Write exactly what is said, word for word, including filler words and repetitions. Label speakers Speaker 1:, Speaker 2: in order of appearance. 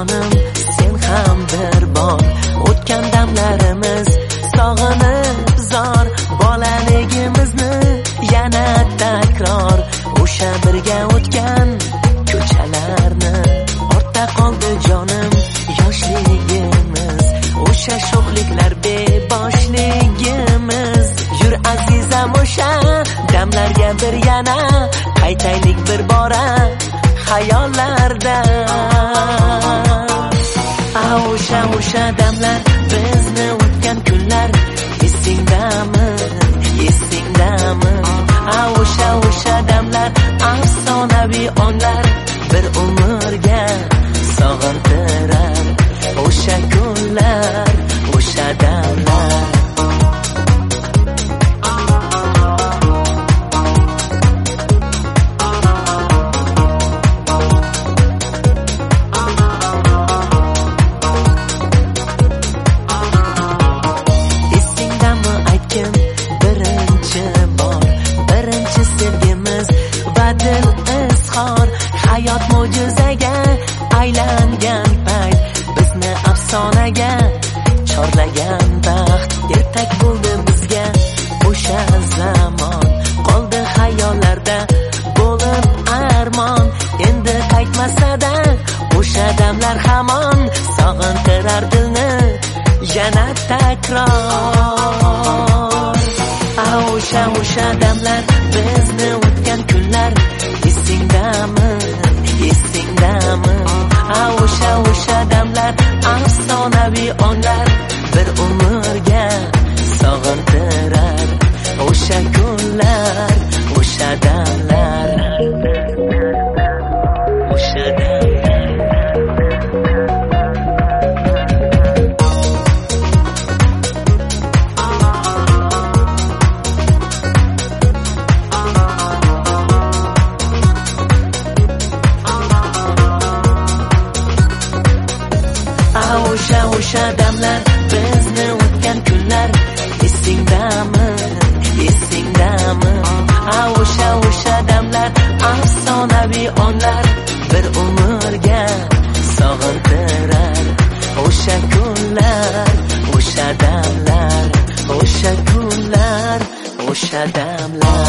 Speaker 1: jonim, sen ham bir bor. O'tgan damlarimiz sog'inib zor, bolaligimizni yana takror. O'sha birga o'tgan ko'chalarni, ortda qoldi jonim, yoshligimiz. O'sha sho'xliklar beboshligimiz. Yur azizam o'sha damlarga bir yana qaytaylik bir bora hayollarda. A o'sha o'sha damlar, bizni o'tgan kunlar esingdami, esingdami? A o'sha o'sha damlar, afsonaviy onlar bir umrga sog'intirar. O'sha kunlar, o'sha damlar. Hayot mo'jizaga aylangan payt, bizni afsonaga chorlagan baxt. Ertak bo'ldi bizga o'sha zamon, qoldi xayollarda bo'lib armon. Endi qaytmasa-da o'sha damlar hamon sog'intirar dilni yana takror. A o'sha o'sha damlar, bizni o'tgan kunlar esingdami, esingdami? A o'sha o'sha damlar, afsonaviy onlar bir umrga sog'intirar. O'sha kunlar, o'sha damlar, o'sha damlar. O'sha o'sha damlar, bizni o'tgan kunlar esingdami, esingdami? A o'sha o'sha damlar, afsonaviy onlar bir umrga sog'intirar. O'sha kunlar, o'sha damlar, o'sha kunlar, o'sha damlar.